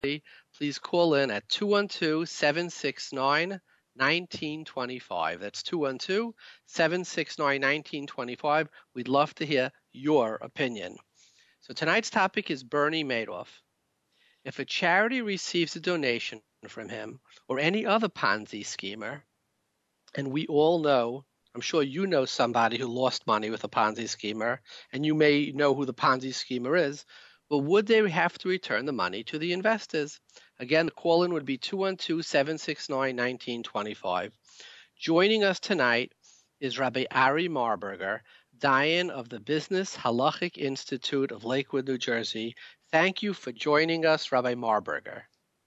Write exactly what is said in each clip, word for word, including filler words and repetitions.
please call in at two one two, seven six nine, one nine two five. That's two one two, seven six nine, one nine two five. We'd love to hear your opinion. So tonight's topic is Bernie Madoff. If a charity receives a donation from him or any other Ponzi schemer, and we all know, I'm sure you know somebody who lost money with a Ponzi schemer, and you may know who the Ponzi schemer is, well, would they have to return the money to the investors? Again, the call-in would be two one two, seven six nine, one nine two five. Joining us tonight is Rabbi Ari Marburger, Dayan of the Business Halachic Institute of Lakewood, New Jersey. Thank you for joining us, Rabbi Marburger.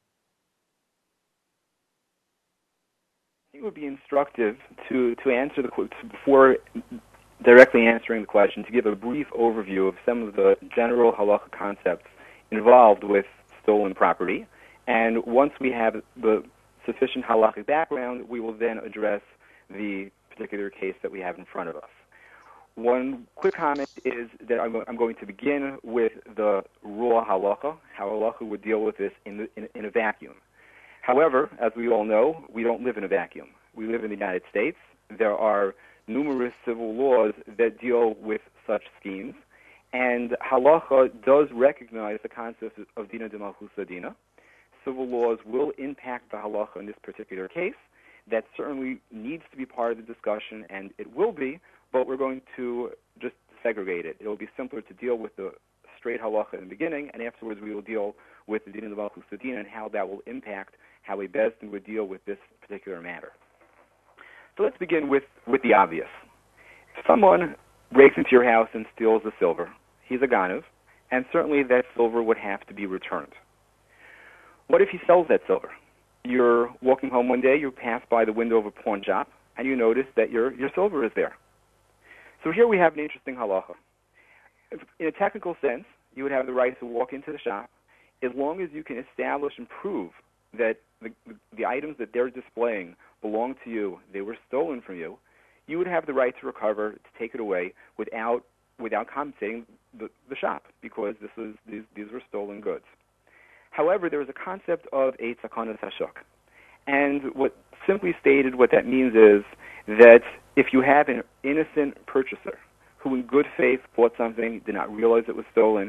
I think it would be instructive to, to answer the question, before directly answering the question, to give a brief overview of some of the general halacha concepts involved with stolen property. And once we have the sufficient halachic background, we will then address the particular case that we have in front of us. One quick comment is that I'm, I'm going to begin with the raw halacha, how halacha would deal with this in, the, in, in a vacuum. However, as we all know, we don't live in a vacuum. We live in the United States. There are numerous civil laws that deal with such schemes, and halacha does recognize the concept of dina de malchusa dina. Civil laws will impact the halacha in this particular case. That certainly needs to be part of the discussion, and it will be, but we're going to just segregate it. It will be simpler to deal with the straight halacha in the beginning, and afterwards we will deal with the dina de malchusa dina and how that will impact how a bezdin would deal with this particular matter. So let's begin with, with the obvious. If someone breaks into your house and steals the silver, he's a ganav, and certainly that silver would have to be returned. What if he sells that silver? You're walking home one day, you pass by the window of a pawn shop, and you notice that your, your silver is there. So here we have an interesting halacha. In a technical sense, you would have the right to walk into the shop as long as you can establish and prove that the, the items that they're displaying belong to you, they were stolen from you, you would have the right to recover, to take it away without without compensating the, the shop, because this was these, these were stolen goods. However, there is a concept of a takanas hashuk. And what simply stated, what that means is that if you have an innocent purchaser who in good faith bought something, did not realize it was stolen,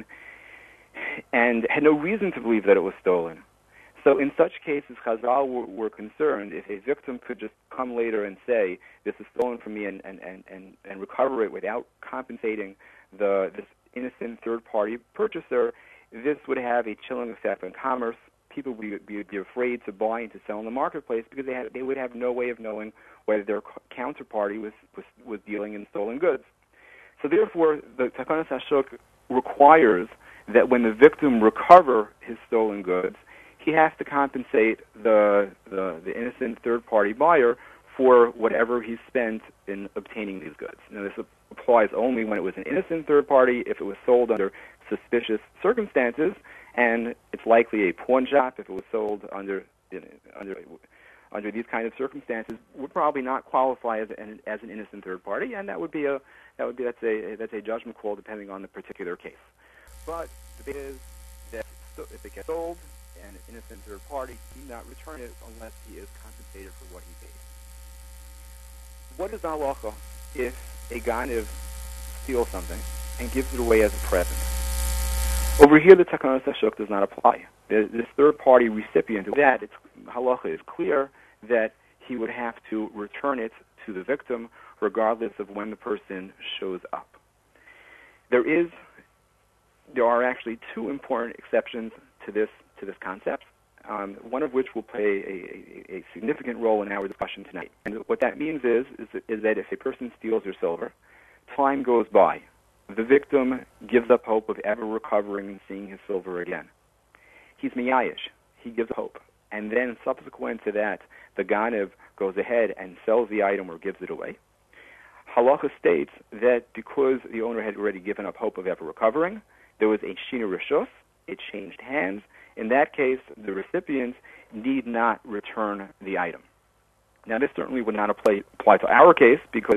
and had no reason to believe that it was stolen. So in such cases, Chazal were, were concerned if a victim could just come later and say, this is stolen from me, and, and, and, and, and recover it without compensating the this innocent third-party purchaser, this would have a chilling effect on commerce. People would be, be afraid to buy and to sell in the marketplace because they, had, they would have no way of knowing whether their counterparty was, was, was dealing in stolen goods. So therefore, the Takanas Hashuk requires that when the victim recover his stolen goods, he has to compensate the, the, the innocent third-party buyer for whatever he spent in obtaining these goods. Now, this applies only when it was an innocent third party, if it was sold under suspicious circumstances, and it's likely a pawn shop if it was sold under you know, under under these kind of circumstances would probably not qualify as an as an innocent third party, and that would be a that would be that's a that's a judgment call depending on the particular case. But the bit is that if it gets sold and an innocent third party, he do not return it unless he is compensated for what he paid. What is halacha if a ganav steals something and gives it away as a present? Over here, the Takanas Hashuk does not apply. This third-party recipient of that, it's, halacha is clear that he would have to return it to the victim regardless of when the person shows up. There is, there are actually two important exceptions to this to this concept, um, one of which will play a, a, a significant role in our discussion tonight. And what that means is, is, is that if a person steals your silver, time goes by. The victim gives up hope of ever recovering and seeing his silver again. He's miyayish. He gives hope. And then subsequent to that, the ganav goes ahead and sells the item or gives it away. Halacha states that because the owner had already given up hope of ever recovering, there was a shina rishus, it changed hands. In that case, the recipient need not return the item. Now, this certainly would not apply, apply to our case because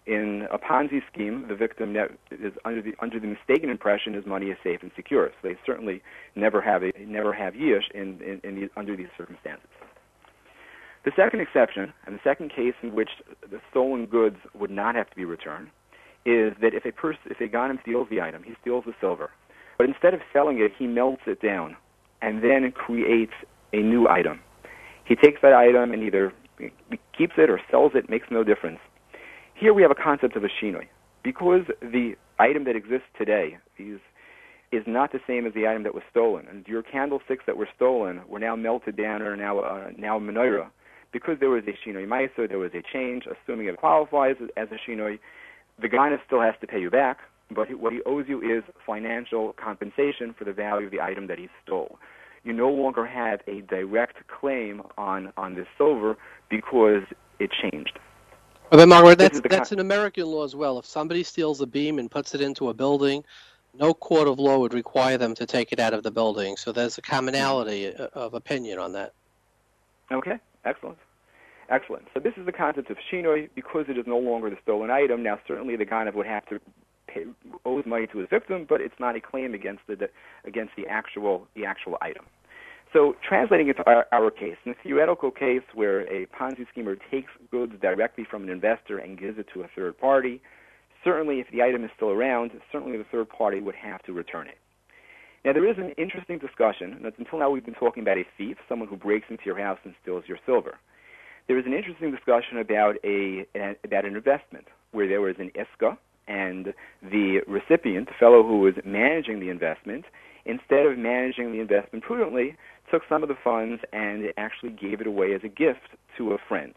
In a Ponzi scheme, the victim is under the under the mistaken impression his money is safe and secure. So they certainly never have a never have yish in, in, in these, under these circumstances. The second exception, and the second case in which the stolen goods would not have to be returned, is that if a person, if a Ganim steals the item, he steals the silver, but instead of selling it, he melts it down and then creates a new item. He takes that item and either keeps it or sells it, makes no difference. Here we have a concept of a shinoi. Because the item that exists today is, is not the same as the item that was stolen, and your candlesticks that were stolen were now melted down or now uh, now menorah. Because there was a shinoi ma'aser, there was a change, assuming it qualifies as a shinoi, the Ganim still has to pay you back, but what he owes you is financial compensation for the value of the item that he stole. You no longer have a direct claim on, on this silver because it changed. Well, then, Margaret, that's, that's in American law as well. If somebody steals a beam and puts it into a building, no court of law would require them to take it out of the building. So there's a commonality of opinion on that. Okay, excellent. Excellent. So this is the concept of shinoi. Because it is no longer the stolen item, now certainly the Ganim would have to pay, owes money to his victim, but it's not a claim against the against the actual the actual item. So translating it to our, our case, in a theoretical case where a Ponzi schemer takes goods directly from an investor and gives it to a third party, certainly if the item is still around, certainly the third party would have to return it. Now there is an interesting discussion, and until now we've been talking about a thief, someone who breaks into your house and steals your silver. There is an interesting discussion about a about an investment where there was an iska, and the recipient, the fellow who was managing the investment, instead of managing the investment prudently, took some of the funds and actually gave it away as a gift to a friend.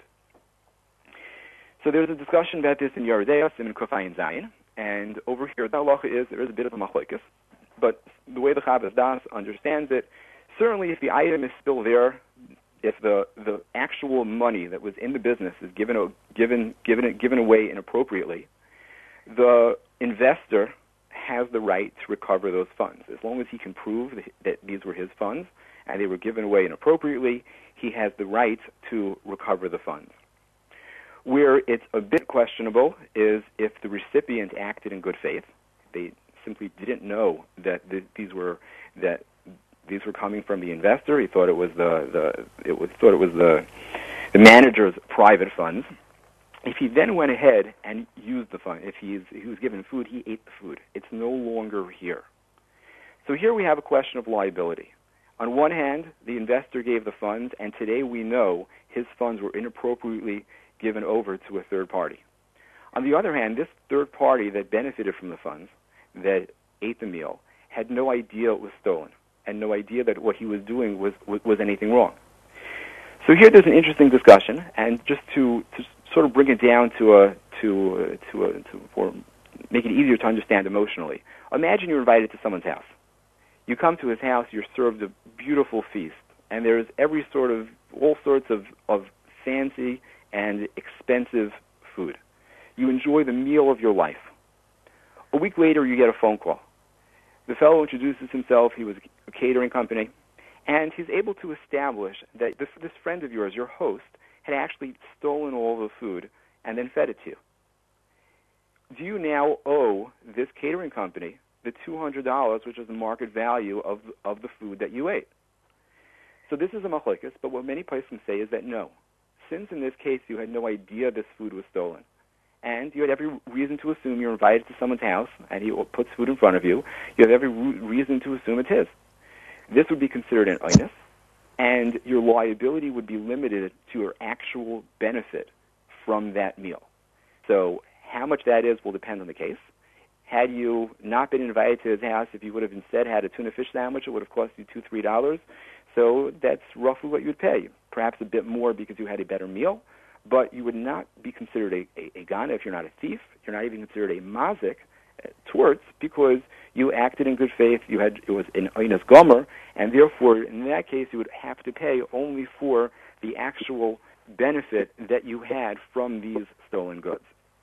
So there's a discussion about this in Yoreh De'ah, in Kufayin Zayin, and over here the halacha is there is a bit of a machlokes, but the way the Chavas Das understands it, certainly if the item is still there, if the, the actual money that was in the business is given given given given away inappropriately, the investor has the right to recover those funds. As long as he can prove that these were his funds and they were given away inappropriately, he has the right to recover the funds. Where it's a bit questionable is if the recipient acted in good faith. They simply didn't know that the, these were that these were coming from the investor. He thought it was the, the it was thought it was the the manager's private funds. If he then went ahead and used the fund, if he's, he was given food, he ate the food. It's no longer here. So here we have a question of liability. On one hand, the investor gave the funds, and today we know his funds were inappropriately given over to a third party. On the other hand, this third party that benefited from the funds, that ate the meal, had no idea it was stolen, and no idea that what he was doing was, was, was anything wrong. So here there's an interesting discussion, and just to, to sort of bring it down to a to to a to or make it easier to understand emotionally. Imagine you're invited to someone's house. You come to his house, you're served a beautiful feast, and there's every sort of all sorts of, of fancy and expensive food. You enjoy the meal of your life. A week later, you get a phone call. The fellow introduces himself. He was a catering company, and he's able to establish that this, this friend of yours, your host, had actually stolen all the food and then fed it to you. Do you now owe this catering company the two hundred dollars, which is the market value of of the food that you ate? So this is a machlokes, but what many places say is that no. Since in this case you had no idea this food was stolen, and you had every reason to assume you're invited to someone's house and he puts food in front of you, you have every re- reason to assume it's his. This would be considered an oinus, and your liability would be limited to your actual benefit from that meal. So how much that is will depend on the case. Had you not been invited to his house, if you would have instead had a tuna fish sandwich, it would have cost you two, three dollars. So that's roughly what you would pay. Perhaps a bit more because you had a better meal, but you would not be considered a, a, a gana if you're not a thief. You're not even considered a mazik, uh, torts, because you acted in good faith. You had it was an oinus gomer, and therefore, in that case, you would have to pay only for the actual benefit that you had from these stolen goods.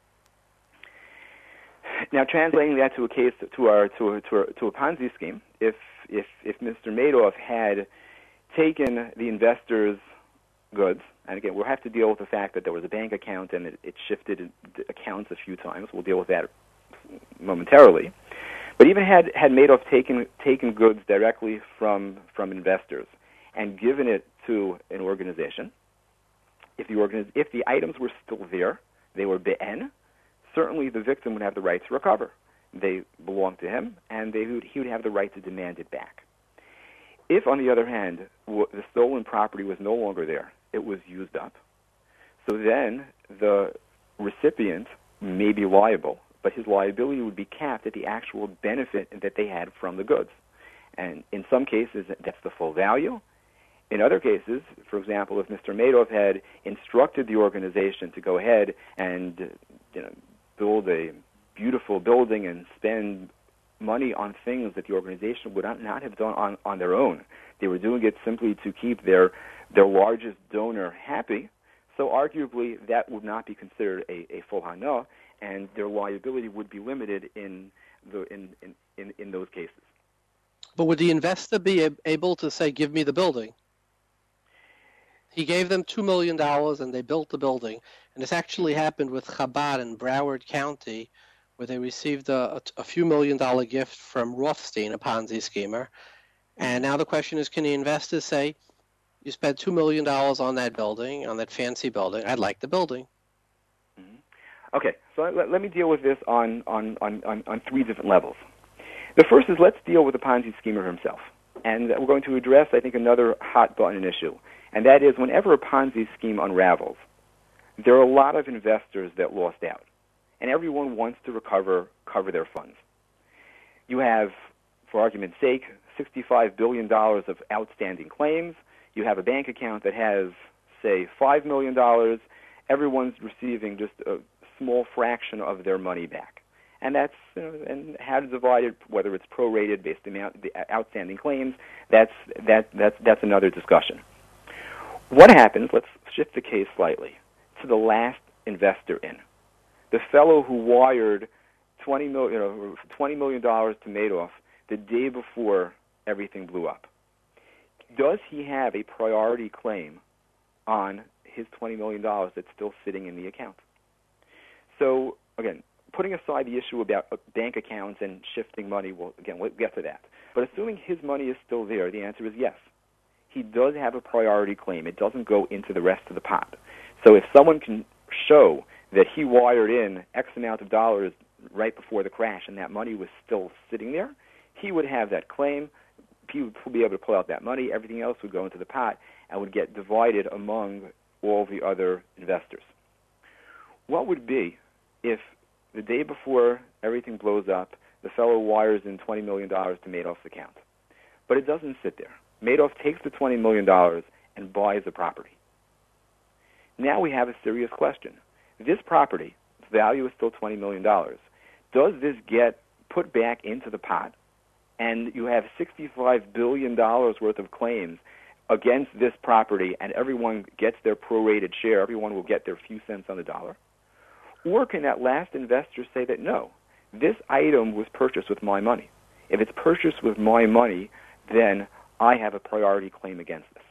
Now, translating that to a case to our to a, to a, to a Ponzi scheme, if if if Mister Madoff had taken the investor's goods And again, we'll have to deal with the fact that there was a bank account and it, it shifted accounts a few times. We'll deal with that momentarily. But even had, had Madoff taken taken goods directly from from investors and given it to an organization, if the organiz- if the items were still there, they were be'en, certainly the victim would have the right to recover. They belonged to him, and they would, he would have the right to demand it back. If, on the other hand, w- the stolen property was no longer there, it was used up, so then the recipient may be liable, but his liability would be capped at the actual benefit that they had from the goods. And in some cases, that's the full value. In other cases, for example, if Mister Madoff had instructed the organization to go ahead and you know, build a beautiful building and spend money on things that the organization would not, not have done on, on their own, they were doing it simply to keep their their largest donor happy, so arguably that would not be considered a, a full hana, and their liability would be limited in the in, in, in, in those cases. But would the investor be able to say, give me the building? He gave them two million dollars and they built the building. And this actually happened with Chabad in Broward County, where they received a, a, a few million dollar gift from Rothstein, a Ponzi schemer. And now the question is, can the investors say, you spent two million dollars on that building, on that fancy building, I'd like the building? Mm-hmm. Okay, so let, let me deal with this on, on, on, on, on three different levels. The first is, let's deal with the Ponzi schemer himself. And we're going to address, I think, another hot button issue. And that is, whenever a Ponzi scheme unravels, there are a lot of investors that lost out. And everyone wants to recover cover their funds. You have, for argument's sake, sixty-five billion dollars of outstanding claims. You have a bank account that has, say, five million dollars. Everyone's receiving just a small fraction of their money back. And that's, you know, and how to divide it, whether it's prorated based on the outstanding claims, that's, that, that's, that's another discussion. What happens, let's shift the case slightly, to the last investor in. The fellow who wired twenty million dollars, you know, twenty million dollars to Madoff the day before everything blew up. Does he have a priority claim on his twenty million dollars that's still sitting in the account? So, again, putting aside the issue about bank accounts and shifting money, well, again, we'll get to that. But assuming his money is still there, the answer is yes. He does have a priority claim. It doesn't go into the rest of the pot. So if someone can show that he wired in X amount of dollars right before the crash and that money was still sitting there, he would have that claim. He would be able to pull out that money. Everything else would go into the pot and would get divided among all the other investors. What would be if the day before everything blows up, the fellow wires in twenty million dollars to Madoff's account? But it doesn't sit there. Madoff takes the twenty million dollars and buys the property. Now we have a serious question. This property, its value is still twenty million dollars. Does this get put back into the pot, and you have sixty-five billion dollars worth of claims against this property, and everyone gets their prorated share, everyone will get their few cents on the dollar? Or can that last investor say that, no, this item was purchased with my money. If it's purchased with my money, then I have a priority claim against this.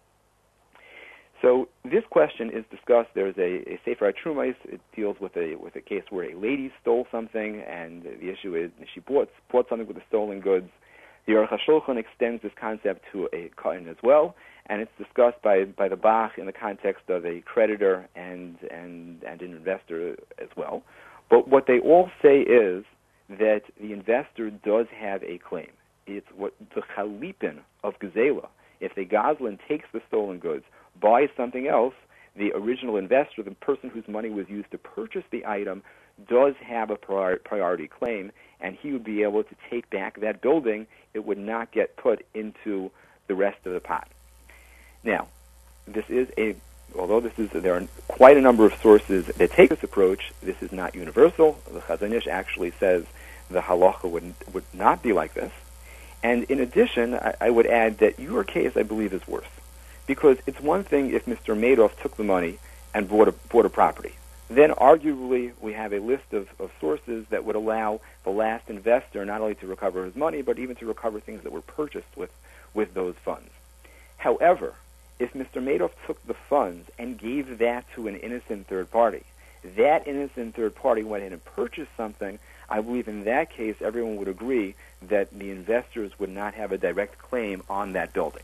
So this question is discussed. There's a, a Sefer HaTrumos. It deals with a with a case where a lady stole something, and the issue is she bought bought something with the stolen goods. The Aruch HaShulchan extends this concept to a kohen as well, and it's discussed by, by the Bach in the context of a creditor and, and, and an investor as well. But what they all say is that the investor does have a claim. It's what the chalipin of Gezela. If the Goslin takes the stolen goods, buys something else, the original investor, the person whose money was used to purchase the item, does have a prior, priority claim, and he would be able to take back that building. It would not get put into the rest of the pot. Now, this is a, although this is, there are quite a number of sources that take this approach, this is not universal. The Chazon Ish actually says the halacha would, would not be like this. And in addition, I, I would add that your case, I believe, is worse. Because it's one thing if Mister Madoff took the money and bought a, bought a property. Then arguably we have a list of, of sources that would allow the last investor not only to recover his money, but even to recover things that were purchased with, with those funds. However, if Mister Madoff took the funds and gave that to an innocent third party, that innocent third party went in and purchased something, I believe in that case everyone would agree that the investors would not have a direct claim on that building.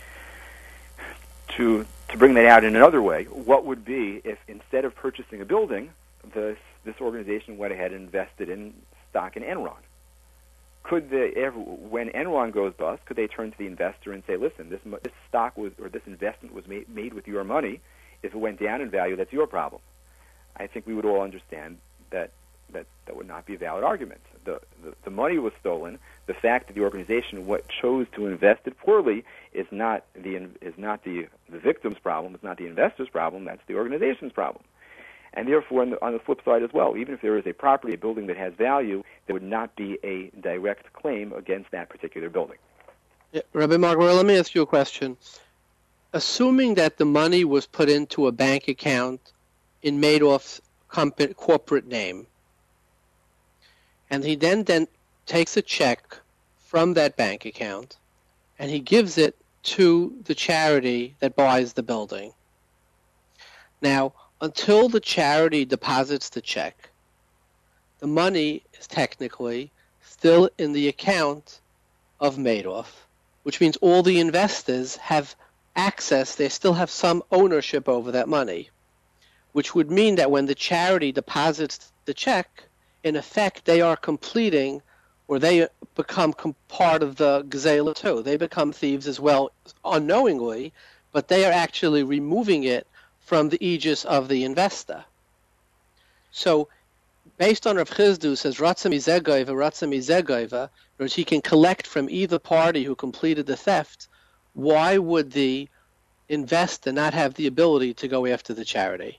To to bring that out in another way, what would be if instead of purchasing a building, this this organization went ahead and invested in stock in Enron? Could they ever, when Enron goes bust, could they turn to the investor and say, "Listen, this this stock was or this investment was made, made with your money. If it went down in value, that's your problem." I think we would all understand that that, that would not be a valid argument. The, the the money was stolen. The fact that the organization what chose to invest it poorly is not the is not the the victim's problem. It's not the investor's problem. That's the organization's problem. And therefore, on the, on the flip side as well, even if there is a property, a building that has value, there would not be a direct claim against that particular building. Yeah, Rabbi Margorel, let me ask you a question. Assuming that the money was put into a bank account in Madoff's company, corporate name, and he then, then takes a check from that bank account, and he gives it to the charity that buys the building. Now, until the charity deposits the check, the money is technically still in the account of Madoff, which means all the investors have access, they still have some ownership over that money, which would mean that when the charity deposits the check, in effect, they are completing, or they become com- part of the Gzela too. They become thieves as well, unknowingly, but they are actually removing it from the aegis of the investor. So, based on Rav Chizdu says, Ratza mizegaiva, Ratza mizegaiva, whereas he can collect from either party who completed the theft, why would the investor not have the ability to go after the charity?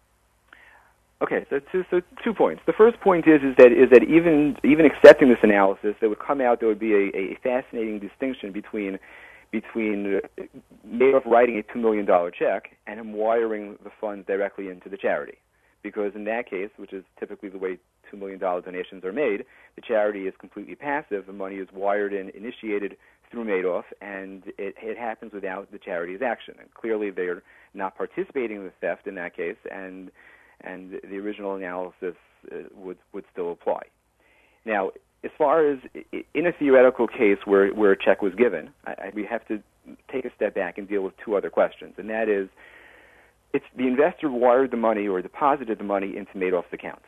Okay, so two, so two points. The first point is is that is that even even accepting this analysis, there would come out there would be a, a fascinating distinction between between Madoff writing a two million dollar check and him wiring the funds directly into the charity, because in that case, which is typically the way two million dollar donations are made, the charity is completely passive. The money is wired and initiated through Madoff, and it, it happens without the charity's action. And clearly, they are not participating in the theft in that case, and and the original analysis uh, would would still apply. Now, as far as in a theoretical case where where a check was given, I, I, we have to take a step back and deal with two other questions, and that is, it's the investor wired the money or deposited the money into Madoff's account.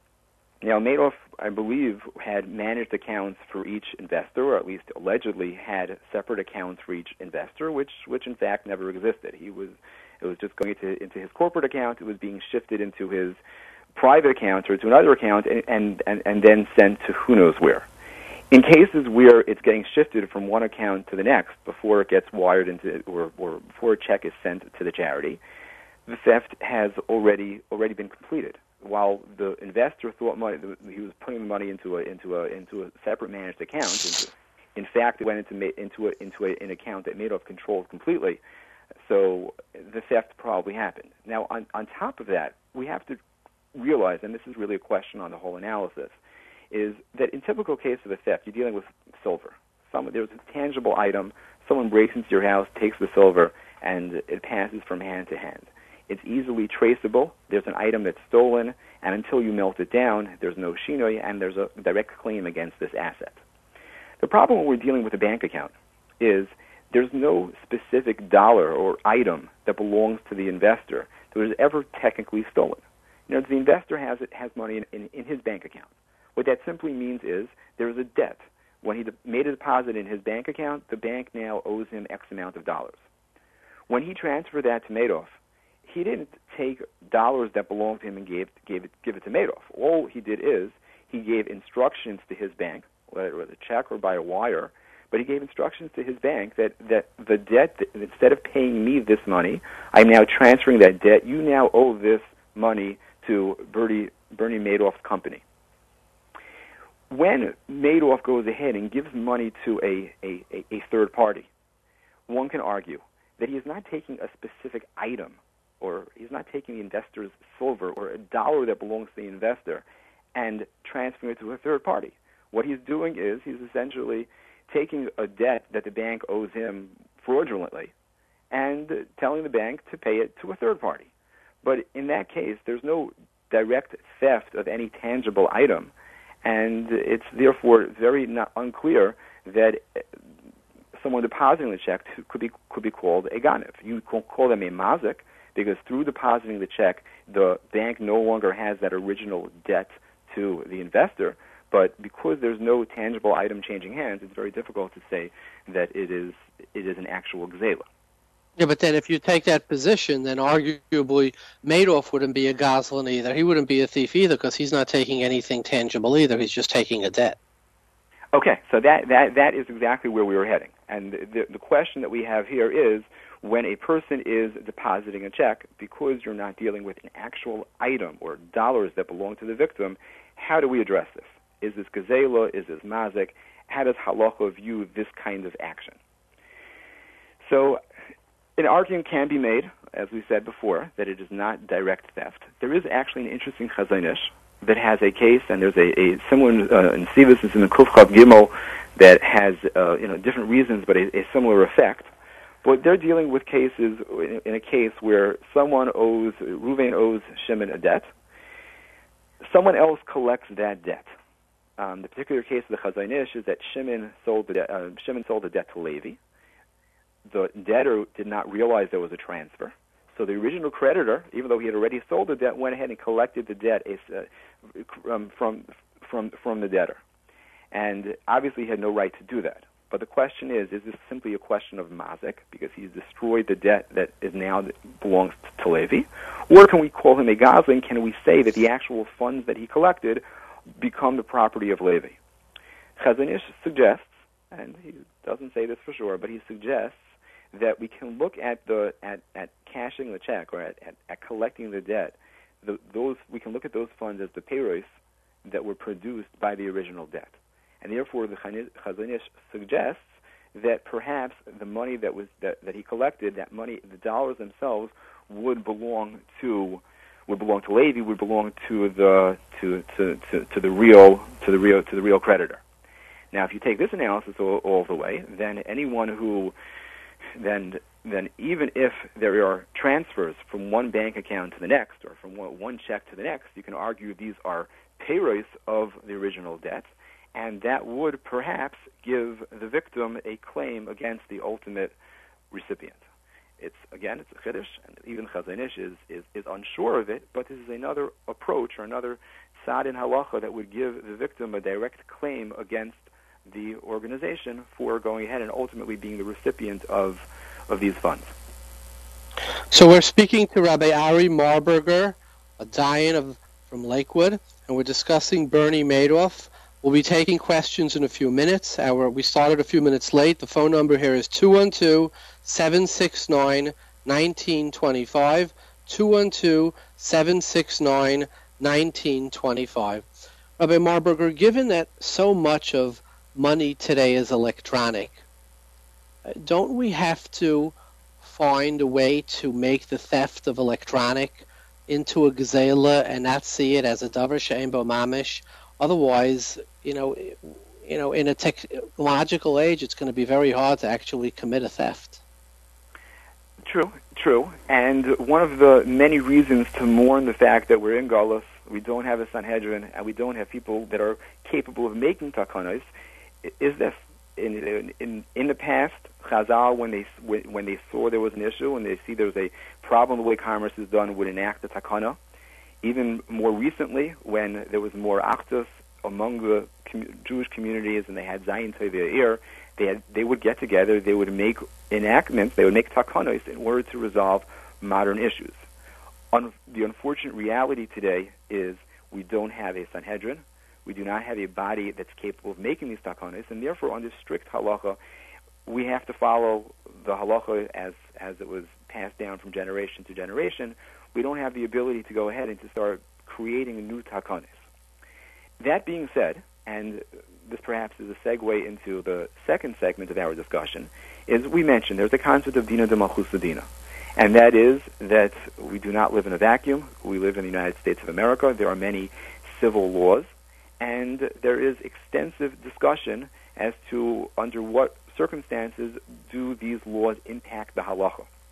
Now, Madoff, I believe, had managed accounts for each investor, or at least allegedly had separate accounts for each investor, which which in fact never existed. He was It was just going into, into his corporate account. It was being shifted into his private account or to another account and, and, and, and then sent to who knows where. In cases where it's getting shifted from one account to the next before it gets wired into or, or before a check is sent to the charity, the theft has already already been completed. While the investor thought money, he was putting the money into a into a into a separate managed account. Into, in fact, it went into into a, into a, an account that Madoff controlled completely. So the theft probably happened. Now, on, on top of that, we have to realize, and this is really a question on the whole analysis, is that in typical case of a theft, you're dealing with silver. Some, there's a tangible item, someone breaks into your house, takes the silver, and it passes from hand to hand. It's easily traceable. There's an item that's stolen, and until you melt it down, there's no shinoi, and there's a direct claim against this asset. The problem when we're dealing with a bank account is there's no specific dollar or item that belongs to the investor that was ever technically stolen. You know, the investor has it has money in, in, in his bank account. What that simply means is there's a debt. When he de- made a deposit in his bank account, the bank now owes him X amount of dollars. When he transferred that to Madoff, he didn't take dollars that belonged to him and gave gave it give it to Madoff. All he did is he gave instructions to his bank, whether it was a check or by a wire, but he gave instructions to his bank that, that the debt, that instead of paying me this money, I'm now transferring that debt. You now owe this money to Bernie, Bernie Madoff's company. When Madoff goes ahead and gives money to a, a, a, a third party, one can argue that he is not taking a specific item, or he's not taking the investor's silver or a dollar that belongs to the investor and transferring it to a third party. What he's doing is he's essentially taking a debt that the bank owes him fraudulently and telling the bank to pay it to a third party. But in that case, there's no direct theft of any tangible item, and it's therefore very not unclear that someone depositing the check could be could be called a ganef. You can call them a mazik, because through depositing the check, the bank no longer has that original debt to the investor. But because there's no tangible item changing hands, it's very difficult to say that it is it is an actual gzela. Yeah, but then if you take that position, then arguably Madoff wouldn't be a gazlan either. He wouldn't be a thief either, because he's not taking anything tangible either. He's just taking a debt. Okay, so that, that, that is exactly where we were heading. And the, the question that we have here is, when a person is depositing a check, because you're not dealing with an actual item or dollars that belong to the victim, how do we address this? Is this gazela? Is this mazik? How does halacha view this kind of action? So an argument can be made, as we said before, that it is not direct theft. There is actually an interesting Chazon Ish that has a case, and there's a, a similar uh, in Sivas, it's in the Kuf Chav Gimel, that has uh, you know different reasons, but a, a similar effect. But they're dealing with cases, in, in a case where someone owes, Ruvain owes Shimon a debt. Someone else collects that debt. Um, the particular case of the Chazon Ish is that Shimon sold the de- uh, Shimon sold the debt to Levi. The debtor did not realize there was a transfer. So the original creditor, even though he had already sold the debt, went ahead and collected the debt uh, um, from from from the debtor. And obviously he had no right to do that. But the question is, is this simply a question of mazik, because he's destroyed the debt that is now belongs to Levi? Or can we call him a gazlan? Can we say that the actual funds that he collected become the property of Levi? Chazon Ish suggests, and he doesn't say this for sure, but he suggests that we can look at the at, at cashing the check or at, at, at collecting the debt. The, those we can look at those funds as the payros that were produced by the original debt, and therefore the Chazon Ish suggests that perhaps the money that was that, that he collected, that money, the dollars themselves, would belong to would belong to Levi, would belong to the to, to, to, to the real to the real to the real creditor. Now, if you take this analysis all, all the way, then anyone who then then even if there are transfers from one bank account to the next, or from one, one check to the next, you can argue these are payros of the original debt, and that would perhaps give the victim a claim against the ultimate recipient. It's again, it's a chiddush, and even Chazon Ish is, is is unsure of it. But this is another approach or another tzad in halacha that would give the victim a direct claim against the organization for going ahead and ultimately being the recipient of of these funds. So we're speaking to Rabbi Ari Marburger, a Dayan of from Lakewood, and we're discussing Bernie Madoff. We'll be taking questions in a few minutes. Our we started a few minutes late. The phone number here is two one two, seven six nine, one nine two five, two one two, seven six nine, one nine two five. Rabbi Marburger, given that so much of money today is electronic, don't we have to find a way to make the theft of electronic into a gzela and not see it as a davar she'ein bo mamish? Otherwise, you know, you know, in a technological age, it's going to be very hard to actually commit a theft. True, true. And one of the many reasons to mourn the fact that we're in Galus, we don't have a Sanhedrin, and we don't have people that are capable of making takanos, is this. In, in in the past, Chazal, when they when they saw there was an issue, when they see there was a problem the way commerce is done, would enact the takana. Even more recently, when there was more achdus among the com- Jewish communities, and they had Zayin Tovei Ir, they had they would get together, they would make enactments, they would make takanos in order to resolve modern issues. Un- the unfortunate reality today is we don't have a Sanhedrin. We do not have a body that's capable of making these takanos, and therefore, under strict halacha, we have to follow the halacha as as it was passed down from generation to generation. We don't have the ability to go ahead and to start creating new takanos. That being said, and this perhaps is a segue into the second segment of our discussion, is we mentioned there's a concept of dina de malchus dina, and that is that we do not live in a vacuum. We live in the United States of America. There are many civil laws, and there is extensive discussion as to under what circumstances do these laws impact the halacha.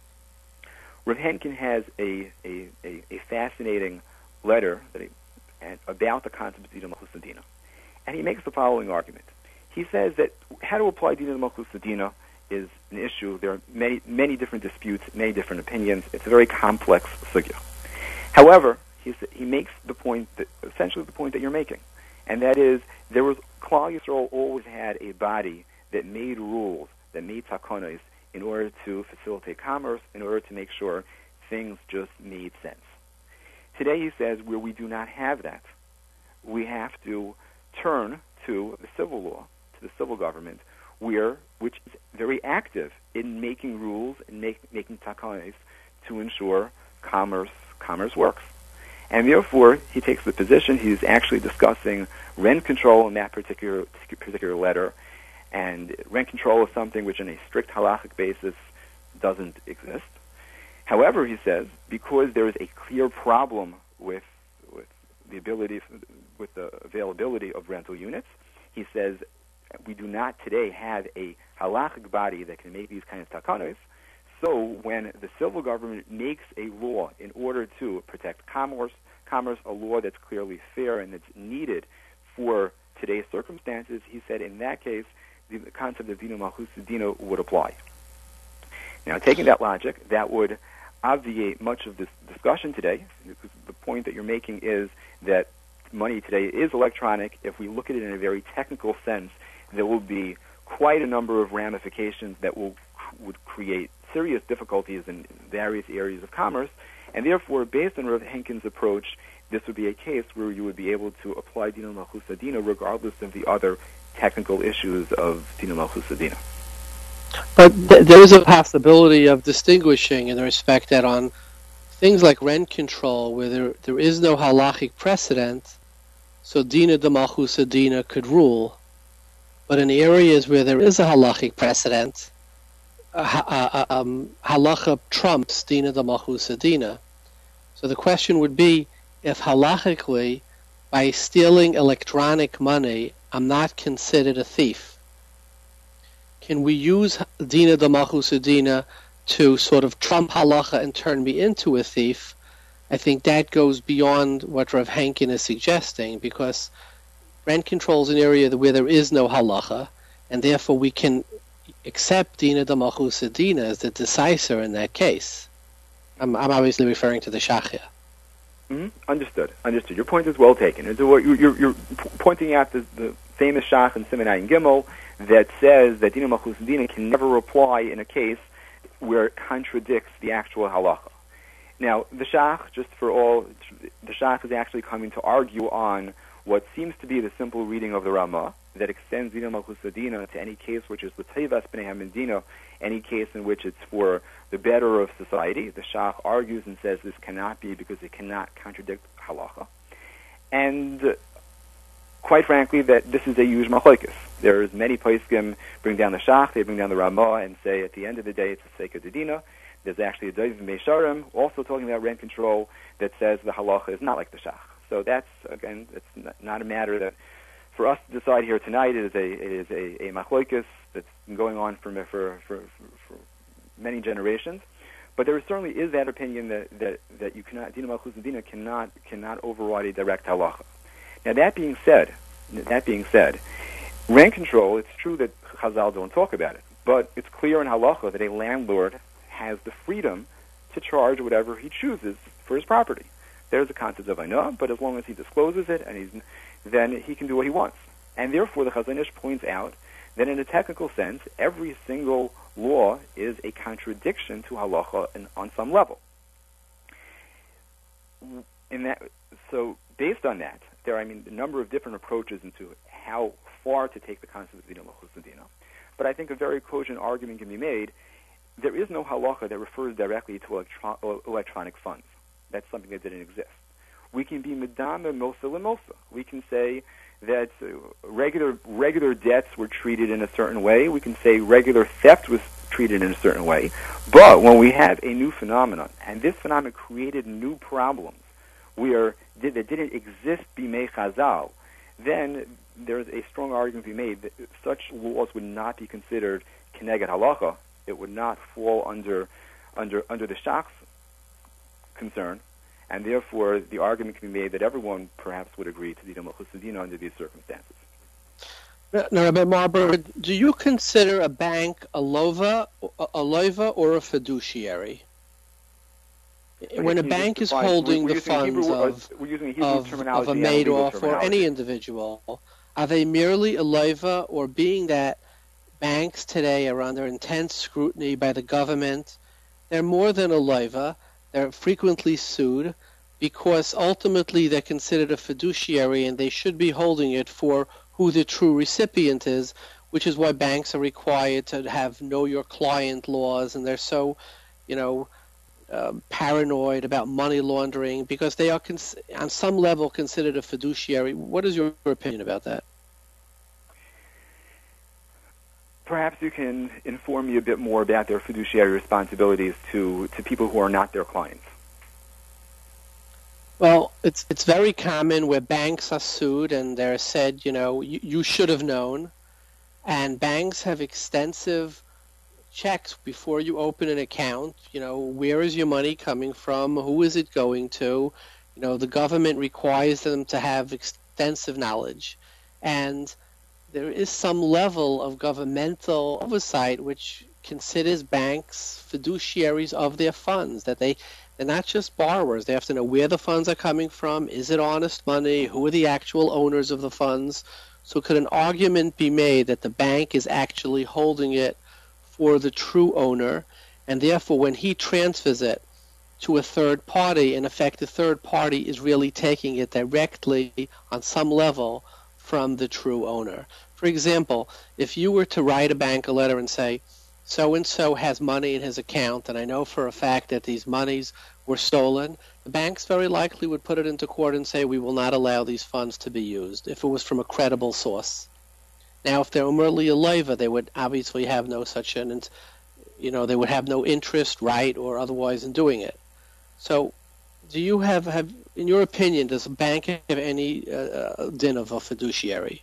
Rav Henkin has a, a, a, a fascinating letter that he, about the concept of Dina Malchus Adina. And he makes the following argument. He says that how to apply Dina Malchus Adina is an issue. There are many, many different disputes, many different opinions. It's a very complex sugya. However, he, he makes the point, that, essentially the point that you're making, and that is there was, Klal Yisrael always had a body that made rules, that made takonos, in order to facilitate commerce, in order to make sure things just made sense. Today, he says, where we do not have that, we have to turn to the civil law, to the civil government, where which is very active in making rules and make, making takonos to ensure commerce commerce works. And therefore, he takes the position, he's actually discussing rent control in that particular particular letter. And rent control is something which, on a strict halachic basis, doesn't exist. However, he says, because there is a clear problem with with the ability, with the availability of rental units, he says we do not today have a halachic body that can make these kind of takanos. So when the civil government makes a law in order to protect commerce, commerce, a law that's clearly fair and that's needed for today's circumstances, he said in that case, the concept of Dina Malchus Adina would apply. Now, taking that logic, that would obviate much of this discussion today, because the point that you're making is that money today is electronic. If we look at it in a very technical sense, there will be quite a number of ramifications that will would create serious difficulties in various areas of commerce, and therefore, based on Rav Henkin's approach, this would be a case where you would be able to apply Dina Malchus Adina regardless of the other technical issues of Dina Malchus Adina. But th- there is a possibility of distinguishing in the respect that on things like rent control, where there, there is no halachic precedent, so Dina de Malchus Adina could rule. But in areas where there is a halachic precedent, uh, uh, um, halacha trumps Dina de Malchus Adina. So the question would be, if halachically, by stealing electronic money, I'm not considered a thief, can we use Dina de Malchus Adina to sort of trump halacha and turn me into a thief? I think that goes beyond what Rav Henkin is suggesting, because rent control is an area where there is no halacha, and therefore we can accept Dina de Malchus Adina as the decisor in that case. I'm, I'm obviously referring to the Shach here. Mm-hmm. Understood. Understood. Your point is well taken. You're, you're, you're pointing out the, the famous Shach in Siman Ayin Gimel that says that Dina Malchus Adina can never apply in a case where it contradicts the actual halacha. Now, the Shach, just for all, the Shach is actually coming to argue on what seems to be the simple reading of the Ramah, that extends Dina Malchus Adina to any case which is l'tevas b'nei hamedina, any case in which it's for the better of society. The Shach argues and says this cannot be because it cannot contradict halacha. And quite frankly, that this is a huge machlokes. There's many poskim bring down the Shach, they bring down the Ramah, and say at the end of the day it's a sake of the Dina. There's actually a Doiv Meisharim also talking about rent control that says the halacha is not like the Shach. So that's, again, it's not a matter that for us to decide here tonight. It is a it is a, a machlokes that's been going on for, for for for many generations. But there certainly is that opinion that that, that you cannot Dina Malchus Adina cannot cannot override a direct halacha. Now that being said, that being said, rent control. It's true that Chazal don't talk about it, but it's clear in halacha that a landlord has the freedom to charge whatever he chooses for his property. There's a concept of ainah, but as long as he discloses it, and he's, then he can do what he wants. And therefore, the Chazon Ish points out that in a technical sense, every single law is a contradiction to halacha in, on some level. In that, so based on that, there are, I mean, a number of different approaches into how far to take the concept of Dina Malchus Adina. But I think a very cogent argument can be made. There is no halacha that refers directly to electro- electronic funds. That's something that didn't exist. We can be medama mosa lemosa. We can say that uh, regular regular debts were treated in a certain way. We can say regular theft was treated in a certain way. But when we have a new phenomenon, and this phenomenon created new problems where did, that didn't exist b'mei Chazal, then there's a strong argument to be made that such laws would not be considered keneged halacha. It would not fall under under under the Shach's concern, and therefore the argument can be made that everyone perhaps would agree to the Malchus Medina under these circumstances. Now, Rabbi Marburg, do you consider a bank a lova, a lova or a fiduciary? When a bank is holding the funds of, of, of a Madoff or any individual, are they merely a lova, or being that banks today are under intense scrutiny by the government, they're more than a lova, they're frequently sued because ultimately they're considered a fiduciary and they should be holding it for who the true recipient is, which is why banks are required to have know your client laws, and they're so, you know, uh, paranoid about money laundering because they are cons- on some level considered a fiduciary. What is your opinion about that? Perhaps you can inform me a bit more about their fiduciary responsibilities to, to people who are not their clients. Well, it's it's very common where banks are sued and they're said, you know, you, you should have known. And banks have extensive checks before you open an account. You know, where is your money coming from? Who is it going to? You know, the government requires them to have extensive knowledge. And there is some level of governmental oversight which considers banks fiduciaries of their funds, that they They're not just borrowers. They have to know where the funds are coming from. Is it honest money? Who are the actual owners of the funds? So could an argument be made that the bank is actually holding it for the true owner, and therefore when he transfers it to a third party, in effect the third party is really taking it directly on some level from the true owner? For example, if you were to write a bank a letter and say, so-and-so has money in his account, and I know for a fact that these monies were stolen, the banks very likely would put it into court and say, we will not allow these funds to be used, if it was from a credible source. Now, if they were merely a leva, they would obviously have no such an, you know, they would have no interest, right, or otherwise in doing it. So, do you have, have in your opinion, does a bank have any uh, din of a fiduciary?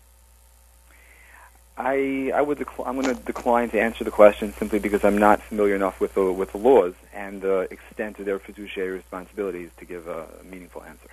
I, I would dec- I'm going to decline to answer the question simply because I'm not familiar enough with the with the laws and the extent of their fiduciary responsibilities to give a, a meaningful answer.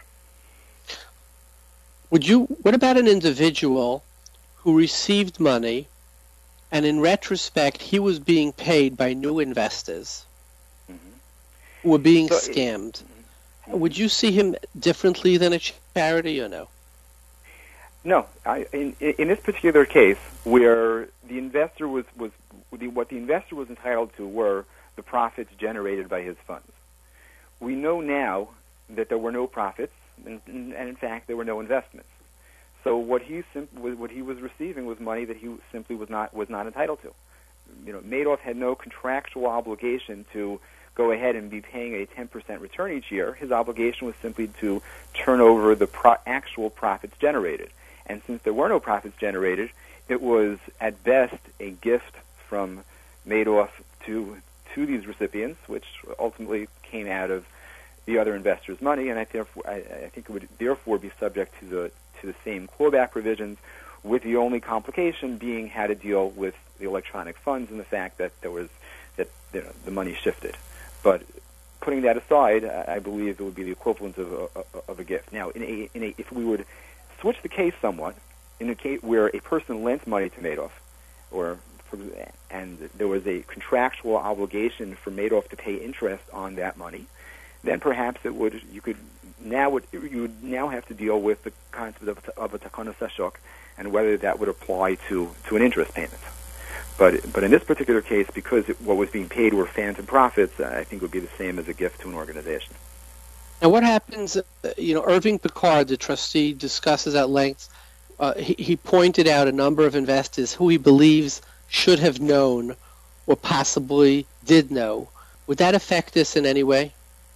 Would you? What about an individual who received money, and in retrospect he was being paid by new investors mm-hmm. who were being so scammed? It, mm-hmm. Would you see him differently than a charity, or no? No, I, in, in this particular case, where the investor was, was the, what the investor was entitled to were the profits generated by his funds. We know now that there were no profits, and, and in fact, there were no investments. So what he sim- what he was receiving was money that he simply was not was not entitled to. You know, Madoff had no contractual obligation to go ahead and be paying a ten percent return each year. His obligation was simply to turn over the pro- actual profits generated. And since there were no profits generated, it was at best a gift from Madoff to to these recipients, which ultimately came out of the other investors' money. And I, therefore, I, I think it would therefore be subject to the to the same clawback provisions, with the only complication being how to deal with the electronic funds and the fact that there was that you know, the money shifted. But putting that aside, I believe it would be the equivalent of a, of a gift. Now, in a, in a, if we would switch the case somewhat, in a case where a person lent money to Madoff, or and there was a contractual obligation for Madoff to pay interest on that money, then perhaps it would you could now would you would now have to deal with the concept of, of a takonos hashuk and whether that would apply to, to an interest payment. But but in this particular case, because it, what was being paid were phantom profits, I think it would be the same as a gift to an organization. Now, what happens, uh, you know, Irving Picard, the trustee, discusses at length, uh, he, he pointed out a number of investors who he believes should have known or possibly did know. Would that affect this in any way?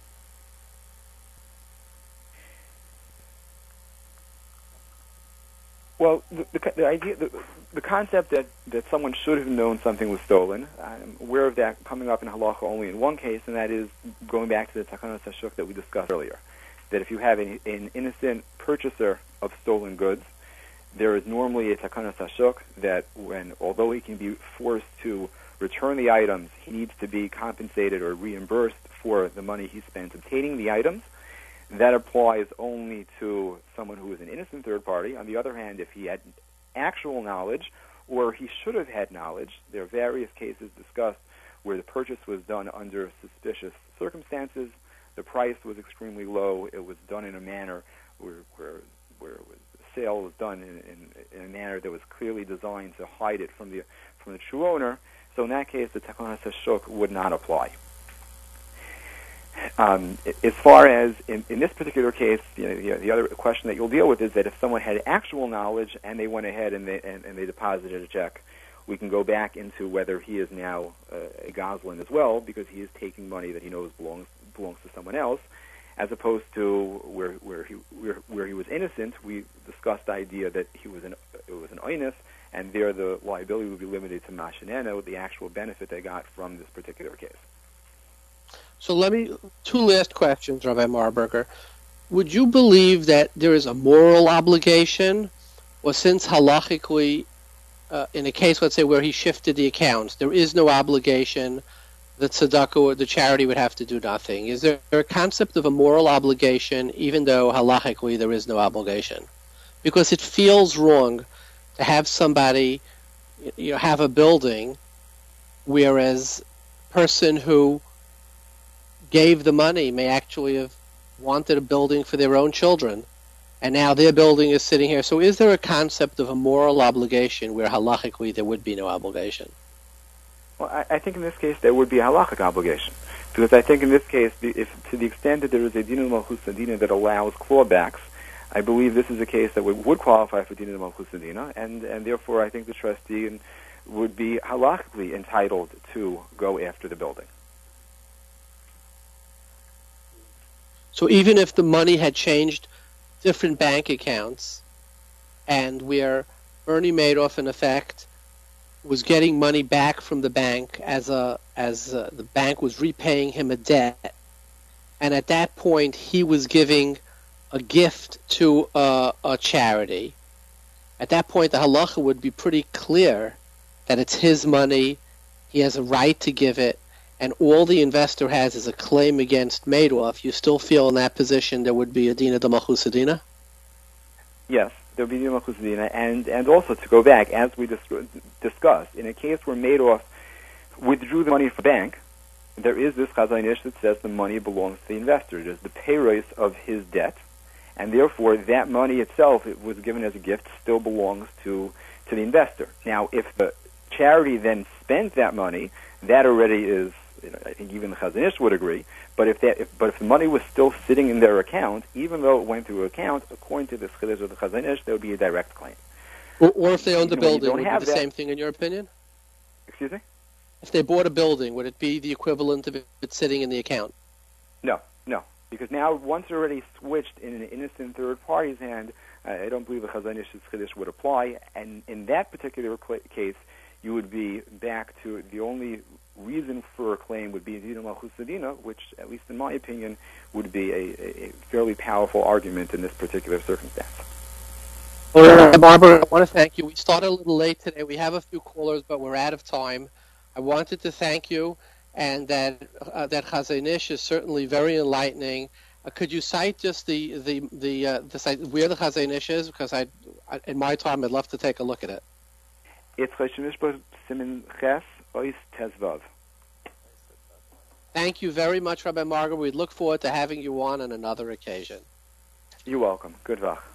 Well, the, the, the idea, the, the concept that, that someone should have known something was stolen, I'm aware of that coming up in halacha only in one case, and that is going back to the takonos hashuk that we discussed earlier. That if you have an, an innocent purchaser of stolen goods, there is normally a takonos hashuk that when, although he can be forced to return the items, he needs to be compensated or reimbursed for the money he spent obtaining the items. That applies only to someone who is an innocent third party. On the other hand, if he had actual knowledge, or he should have had knowledge, there are various cases discussed where the purchase was done under suspicious circumstances. The price was extremely low. It was done in a manner where, where, where it was, the sale was done in, in, in a manner that was clearly designed to hide it from the from the true owner. So in that case, the Takanas HaShuk would not apply. Um, as far as in, in this particular case, you know, the, the other question that you'll deal with is that if someone had actual knowledge and they went ahead and they, and, and they deposited a check, we can go back into whether he is now uh, a Goslin as well, because he is taking money that he knows belongs belongs to someone else, as opposed to where where he where, where he was innocent. We discussed the idea that he was an it was an oinus, and there the liability would be limited to mashineno, the actual benefit they got from this particular case. So let me, two last questions, Rabbi Marburger. Would you believe that there is a moral obligation, or since halachically, uh, in a case, let's say, where he shifted the accounts, there is no obligation, that tzedakah or the charity would have to do nothing? Is there a concept of a moral obligation, even though halachically there is no obligation? Because it feels wrong to have somebody, you know, have a building, whereas a person who gave the money may actually have wanted a building for their own children, and now their building is sitting here. So is there a concept of a moral obligation where halachically there would be no obligation? Well, I, I think in this case there would be a halachic obligation, because I think in this case, the, if to the extent that there is a dinah malchus hadina that allows clawbacks, I believe this is a case that would, would qualify for dinah malchus hadina, and and therefore I think the trustee would be halachically entitled to go after the building. So even if the money had changed different bank accounts, and where Bernie Madoff, in effect, was getting money back from the bank as a as a, the bank was repaying him a debt, and at that point he was giving a gift to a, a charity, at that point the halacha would be pretty clear that it's his money, he has a right to give it, and all the investor has is a claim against Madoff. You still feel in that position there would be a dina de malchus hadina? Yes, there would be dina malchus hadina, and and also to go back, as we dis- discussed, in a case where Madoff withdrew the money from the bank, there is this Chazon Ish that says the money belongs to the investor. It is the payrois of his debt, and therefore that money itself, it was given as a gift, still belongs to to the investor. Now, if the charity then spent that money, that already is, you know, I think even the Chazon Ish would agree. But if that, if, but if the money was still sitting in their account, even though it went through account, according to the Chiddush of the Chazon Ish, there would be a direct claim. Or, or if they owned the Even when you building, don't would it have be the that- same thing in your opinion? Excuse me? If they bought a building, would it be the equivalent of it sitting in the account? No, no. Because now, once already switched in an innocent third party's hand, uh, I don't believe the Chazon Ish's Chiddush would apply. And in that particular cl- case, you would be back to the only reason for a claim would be dina malchus hadina, which, at least in my opinion, would be a, a fairly powerful argument in this particular circumstance. Well, Barbara, I want to thank you. We started a little late today. We have a few callers, but we're out of time. I wanted to thank you, and that uh, that Chazon Ish is certainly very enlightening. Uh, could you cite just the the the, uh, the site where the Chazon Ish is? Because I, I, in my time, I'd love to take a look at it. It's Choshen Mishpat Simin Ches Ois Tezvav. Thank you very much, Rabbi Margaret. We look forward to having you on on another occasion. You're welcome. Good luck.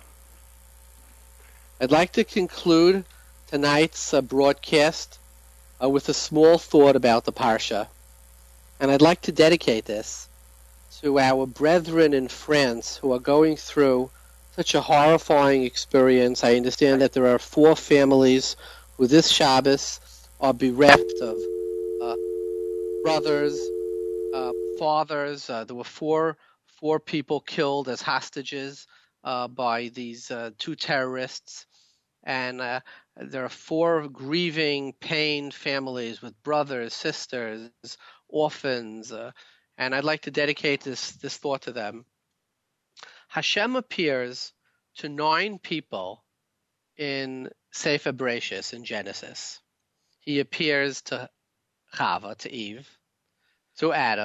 I'd like to conclude tonight's uh, broadcast uh, with a small thought about the Parsha. And I'd like to dedicate this to our brethren in France who are going through such a horrifying experience. I understand that there are four families who this Shabbos are bereft of uh, brothers, uh, fathers. Uh, there were four four people killed as hostages uh, by these uh, two terrorists. And uh, there are four grieving, pained families with brothers, sisters, orphans. Uh, and I'd like to dedicate this, this thought to them. Hashem appears to nine people in Sefer Bereshis, in Genesis. He appears to Chava, to Eve, to Adam,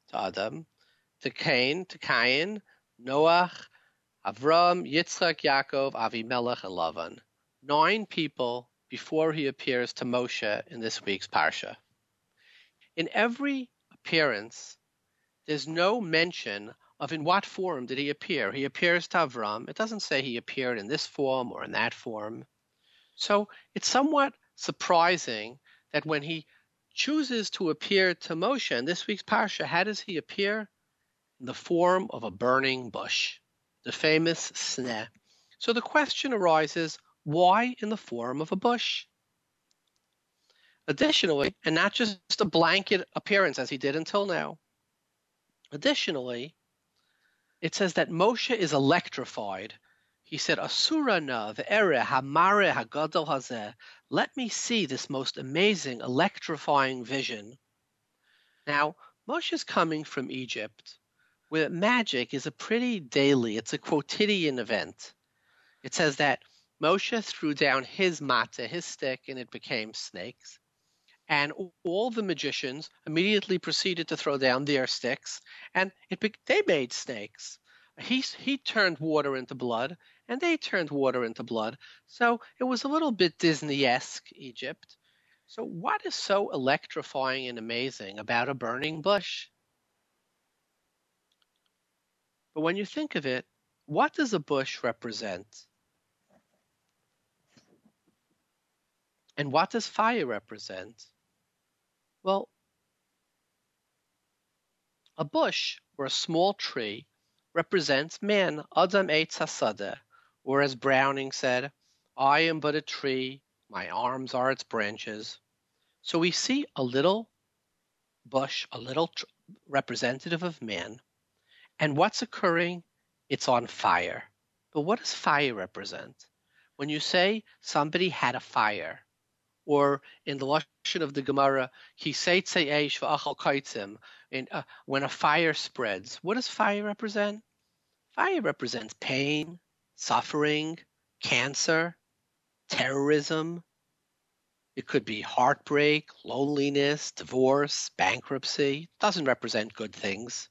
to Adam, to Cain, to Cain, Noach, Avram, Yitzchak, Yaakov, Avimelech, and Lavan. Nine people before he appears to Moshe in this week's Parsha. In every appearance, there's no mention of in what form did he appear. He appears to Avram. It doesn't say he appeared in this form or in that form. So it's somewhat surprising that when he chooses to appear to Moshe in this week's Parsha, how does he appear? In the form of a burning bush, the famous sneh. So the question arises, why in the form of a bush? Additionally, and not just a blanket appearance as he did until now, additionally, it says that Moshe is electrified. He said, Asura na ve'ere hamare hagadol hazeh. Let me see this most amazing, electrifying vision. Now, Moshe is coming from Egypt, where magic is a pretty daily, it's a quotidian event. It says that Moshe threw down his matzah, his stick, and it became snakes. And all the magicians immediately proceeded to throw down their sticks, and it be- they made snakes. He, he turned water into blood, and they turned water into blood. So it was a little bit Disney-esque, Egypt. So what is so electrifying and amazing about a burning bush? But when you think of it, what does a bush represent? And what does fire represent? Well, a bush or a small tree represents man, Adam Eitz Hasadeh, or as Browning said, I am but a tree, my arms are its branches. So we see a little bush, a little tr- representative of man, and what's occurring? It's on fire. But what does fire represent? When you say somebody had a fire, or in the lashon of the Gemara, Kiseitzei eish v'achal kaitzim, uh, when a fire spreads, what does fire represent? Fire represents pain, suffering, cancer, terrorism. It could be heartbreak, loneliness, divorce, bankruptcy. It doesn't represent good things.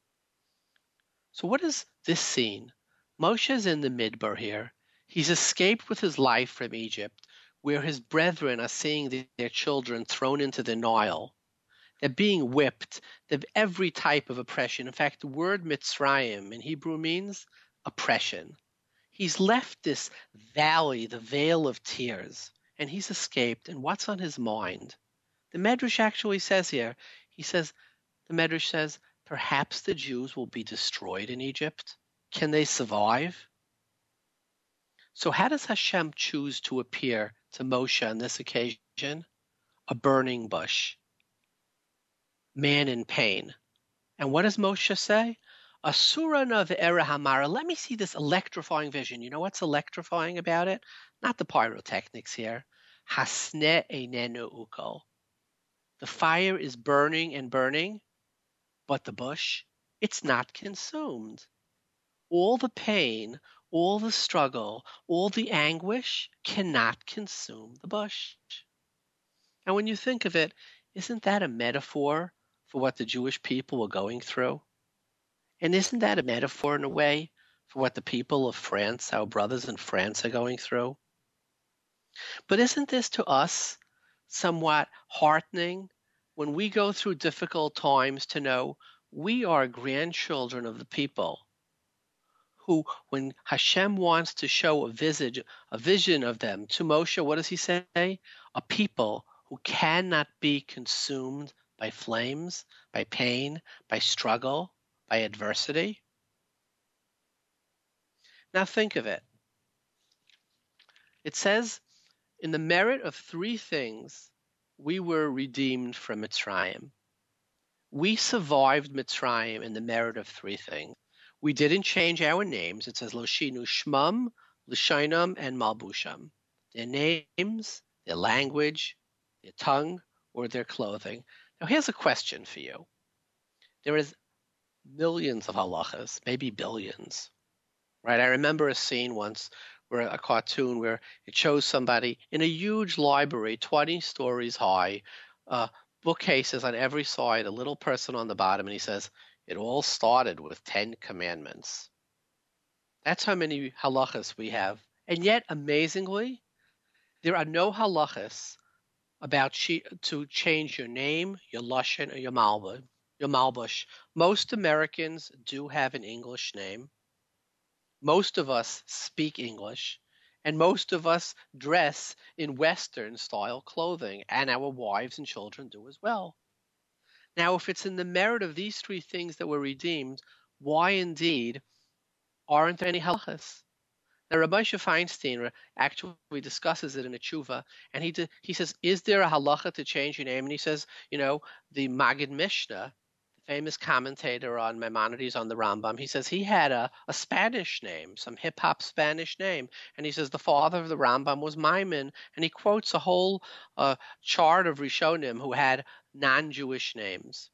So what is this scene? Moshe is in the Midbar here. He's escaped with his life from Egypt, where his brethren are seeing the, their children thrown into the Nile. They're being whipped. They have every type of oppression. In fact, the word Mitzrayim in Hebrew means oppression. He's left this valley, the vale of tears, and he's escaped. And what's on his mind? The Medrash actually says here, he says, the Medrash says, perhaps the Jews will be destroyed in Egypt. Can they survive? So how does Hashem choose to appear to Moshe on this occasion? A burning bush. Man in pain. And what does Moshe say? Asura na ve'era hamara. Let me see this electrifying vision. You know what's electrifying about it? Not the pyrotechnics here. Hasne einenu ukol. The fire is burning and burning, but the bush, it's not consumed. All the pain, all the struggle, all the anguish cannot consume the bush. And when you think of it, isn't that a metaphor for what the Jewish people were going through? And isn't that a metaphor in a way for what the people of France, our brothers in France, are going through? But isn't this to us somewhat heartening when we go through difficult times to know we are grandchildren of the people who, when Hashem wants to show a visage, a vision of them to Moshe, what does he say? A people who cannot be consumed by flames, by pain, by struggle, by adversity. Now think of it. It says, in the merit of three things, we were redeemed from Mitzrayim. We survived Mitzrayim in the merit of three things. We didn't change our names. It says Loshinu Shmam, Lishainam, and Malbusham. Their names, their language, their tongue, or their clothing. Now here's a question for you. There is millions of halachas, maybe billions, right? I remember a scene once where a cartoon where it shows somebody in a huge library, twenty stories high, uh, bookcases on every side, a little person on the bottom, and he says, it all started with Ten Commandments. That's how many halachas we have. And yet, amazingly, there are no halachas about she, to change your name, your lashon, or your malbush. Your malbush. Most Americans do have an English name. Most of us speak English, and most of us dress in Western style clothing, and our wives and children do as well. Now, if it's in the merit of these three things that were redeemed, why indeed aren't there any halachas? Now, Rabbi Moshe Feinstein actually discusses it in a tshuva, and he de- he says, is there a halacha to change your name? And he says, you know, the Maggid Mishnah, the famous commentator on Maimonides on the Rambam, he says he had a, a Spanish name, some hip-hop Spanish name, and he says the father of the Rambam was Maimon, and he quotes a whole uh, chart of Rishonim who had non-Jewish names.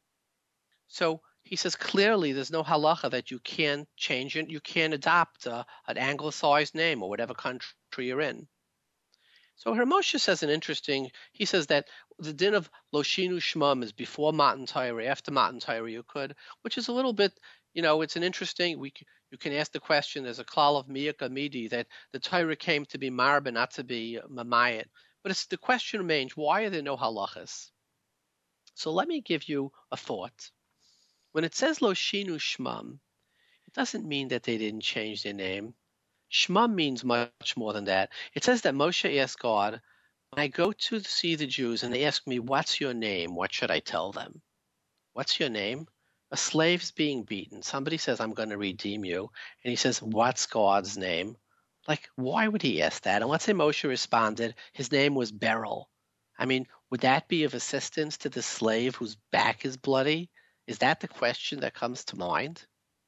So he says clearly there's no halacha that you can't change it. You can't adopt a, an anglicized name or whatever country you're in. So Rav Moshe says an interesting, he says that the din of Loshinu Shmam is before Matan Torah, after Matan Torah you could, which is a little bit, you know, it's an interesting, we you can ask the question, there's a klal of Miyaka Midi that the Torah came to be marba, not to be mamayit. But it's, the question remains, why are there no halachas? So let me give you a thought. When it says Lo Shinu Shmam, it doesn't mean that they didn't change their name. Shmam means much more than that. It says that Moshe asked God, when I go to see the Jews and they ask me, what's your name? What should I tell them? What's your name? A slave's being beaten. Somebody says, I'm going to redeem you. And he says, what's God's name? Like, why would he ask that? And let's say Moshe responded, his name was Beryl. I mean, would that be of assistance to the slave whose back is bloody? Is that the question that comes to mind?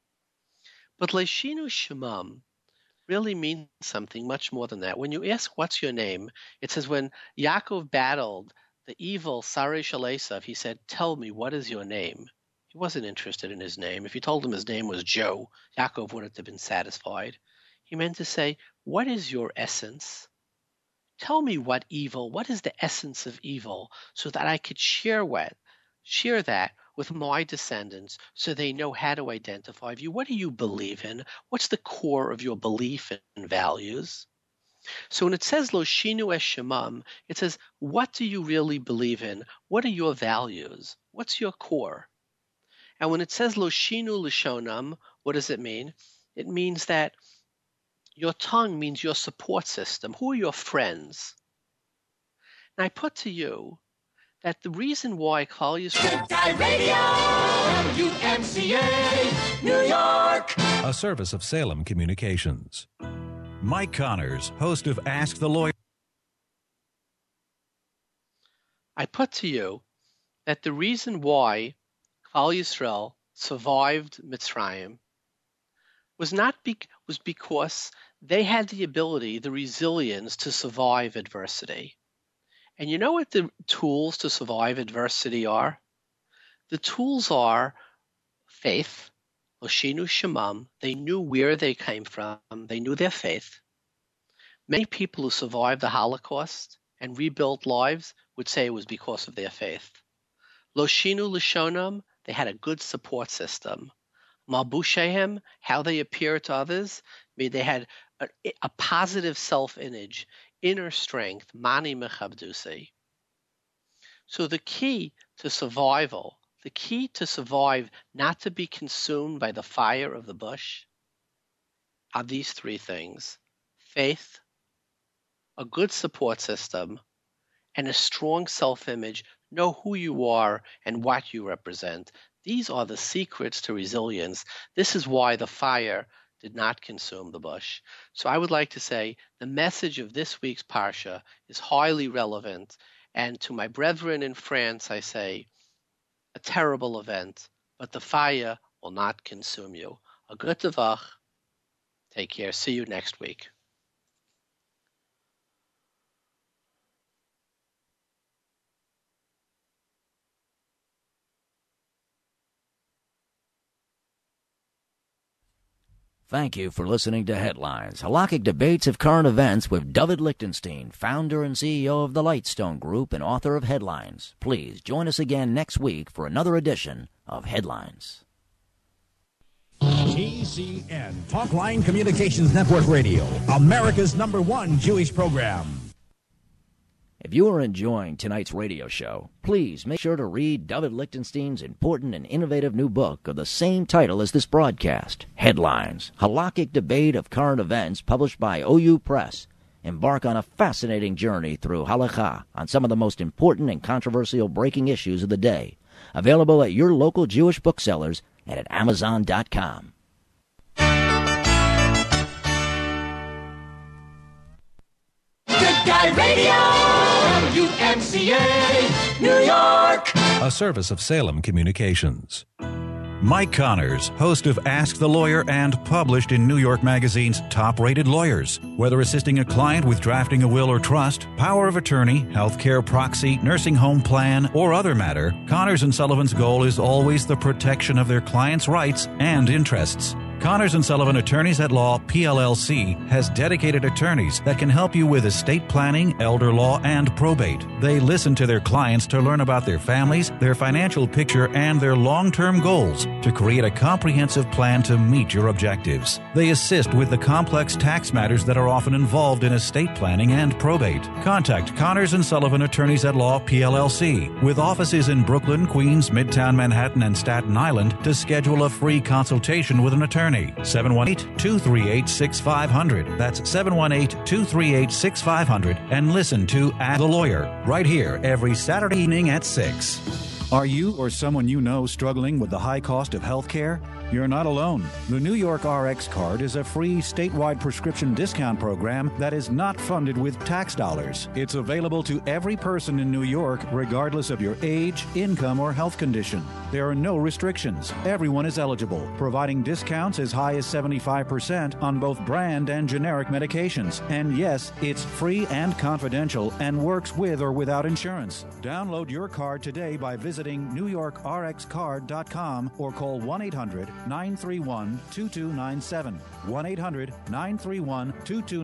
But Leishinu Shemam really means something much more than that. When you ask what's your name, it says when Yaakov battled the evil Sarei Shel Esav, he said, tell me, what is your name? He wasn't interested in his name. If he told him his name was Joe, Yaakov wouldn't have been satisfied. He meant to say, what is your essence? Tell me what evil, what is the essence of evil, so that I could share what, share that with my descendants so they know how to identify you. What do you believe in? What's the core of your belief and values? So when it says Lo Shinu Es Shemam, it says, what do you really believe in? What are your values? What's your core? And when it says Lo Shinu Lishonam, what does it mean? It means that your tongue means your support system. Who are your friends? And I put to you that the reason why Klal Yisrael Radio, U M C A, New York, a service of Salem Communications. Mike Connors, host of Ask the Lawyer. I put to you that the reason why Klal Yisrael survived Mitzrayim was not be, was because they had the ability, the resilience to survive adversity. And you know what the tools to survive adversity are? The tools are faith, Loshinu Shemam. They knew where they came from. They knew their faith. Many people who survived the Holocaust and rebuilt lives would say it was because of their faith. Loshinu Lishonam, they had a good support system. Malbushehem, how they appeared to others, I mean, they had a, a positive self-image, inner strength, mani mechabdusi. So the key to survival, the key to survive, not to be consumed by the fire of the bush, are these three things: faith, a good support system, and a strong self-image. Know who you are and what you represent. These are the secrets to resilience. This is why the fire did not consume the bush. So I would like to say the message of this week's Parsha is highly relevant. And to my brethren in France, I say, a terrible event, but the fire will not consume you. A good Tavach. Take care. See you next week. Thank you for listening to Headlines, halakhic debates of current events with David Lichtenstein, founder and C E O of the Lightstone Group and author of Headlines. Please join us again next week for another edition of Headlines. T C N, Talkline Communications Network Radio, America's number one Jewish program. If you are enjoying tonight's radio show, please make sure to read David Lichtenstein's important and innovative new book of the same title as this broadcast, Headlines, halakhic debate of current events, published by O U Press. Embark on a fascinating journey through halakha on some of the most important and controversial breaking issues of the day. Available at your local Jewish booksellers and at amazon dot com. Good Guy Radio, W M C A, New York. A service of Salem Communications. Mike Connors, host of Ask the Lawyer and published in New York Magazine's Top-Rated Lawyers. Whether assisting a client with drafting a will or trust, power of attorney, healthcare proxy, nursing home plan, or other matter, Connors and Sullivan's goal is always the protection of their clients' rights and interests. Connors and Sullivan Attorneys at Law, P L L C, has dedicated attorneys that can help you with estate planning, elder law, and probate. They listen to their clients to learn about their families, their financial picture, and their long-term goals to create a comprehensive plan to meet your objectives. They assist with the complex tax matters that are often involved in estate planning and probate. Contact Connors and Sullivan Attorneys at Law, P L L C, with offices in Brooklyn, Queens, Midtown Manhattan, and Staten Island to schedule a free consultation with an attorney. seven one eight, two three eight, six five zero zero. That's seven one eight, two three eight, six five zero zero. And listen to Ask the Lawyer right here every Saturday evening at six. Are you or someone you know struggling with the high cost of health care? You're not alone. The New York R X card is a free statewide prescription discount program that is not funded with tax dollars. It's available to every person in New York, regardless of your age, income, or health condition. There are no restrictions. Everyone is eligible, providing discounts as high as seventy-five percent on both brand and generic medications. And yes, it's free and confidential and works with or without insurance. Download your card today by visiting new york r x card dot com or call one eight hundred, nine three one, two two nine seven. one eight hundred, nine three one, two two nine seven.